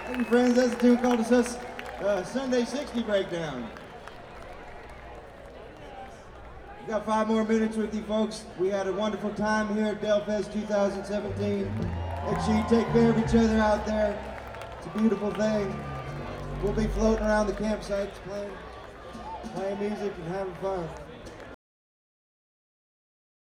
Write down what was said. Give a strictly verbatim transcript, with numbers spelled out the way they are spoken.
Thank you, friends. That's the tune called us uh, Sunday sixty Breakdown. We got five more minutes with you folks. We had a wonderful time here at Delfest two thousand seventeen. Make sure you take care of each other out there. It's a beautiful thing. We'll be floating around the campsites playing, playing music and having fun.